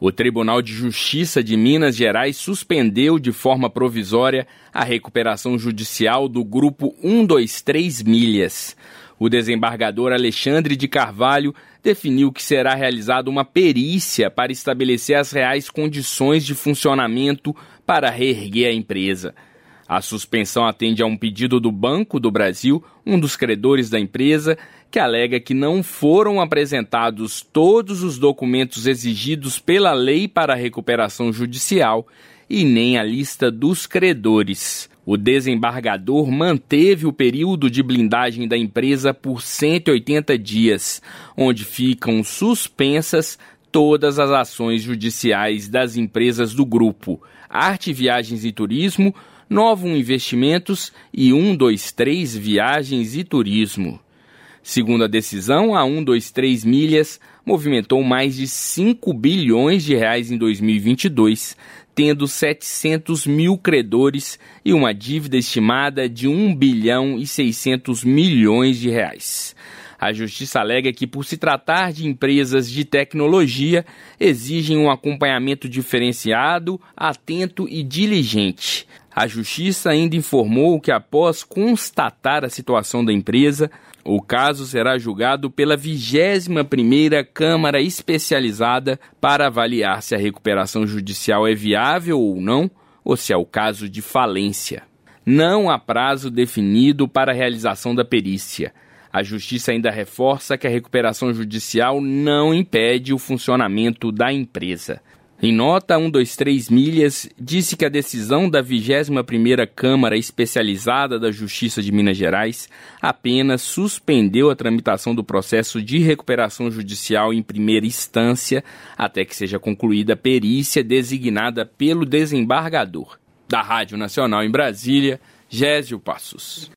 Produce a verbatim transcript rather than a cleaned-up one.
O Tribunal de Justiça de Minas Gerais suspendeu de forma provisória a recuperação judicial do Grupo cento e vinte e três Milhas. O desembargador Alexandre de Carvalho definiu que será realizada uma perícia para estabelecer as reais condições de funcionamento para reerguer a empresa. A suspensão atende a um pedido do Banco do Brasil, um dos credores da empresa, que alega que não foram apresentados todos os documentos exigidos pela lei para a recuperação judicial e nem a lista dos credores. O desembargador manteve o período de blindagem da empresa por cento e oitenta dias, onde ficam suspensas todas as ações judiciais das empresas do grupo Arte Viagens e Turismo, Novo Investimentos e cento e vinte e três Viagens e Turismo. Segundo a decisão, a cento e vinte e três Milhas movimentou mais de cinco bilhões de reais em dois mil e vinte e dois, tendo setecentos mil credores e uma dívida estimada de um bilhão e seiscentos milhões de reais. A Justiça alega que, por se tratar de empresas de tecnologia, exigem um acompanhamento diferenciado, atento e diligente. A Justiça ainda informou que, após constatar a situação da empresa, o caso será julgado pela vigésima primeira Câmara Especializada para avaliar se a recuperação judicial é viável ou não, ou se é o caso de falência. Não há prazo definido para a realização da perícia. A Justiça ainda reforça que a recuperação judicial não impede o funcionamento da empresa. Em nota, cento e vinte e três Milhas disse que a decisão da vigésima primeira Câmara Especializada da Justiça de Minas Gerais apenas suspendeu a tramitação do processo de recuperação judicial em primeira instância até que seja concluída a perícia designada pelo desembargador. Da Rádio Nacional em Brasília, Gésio Passos.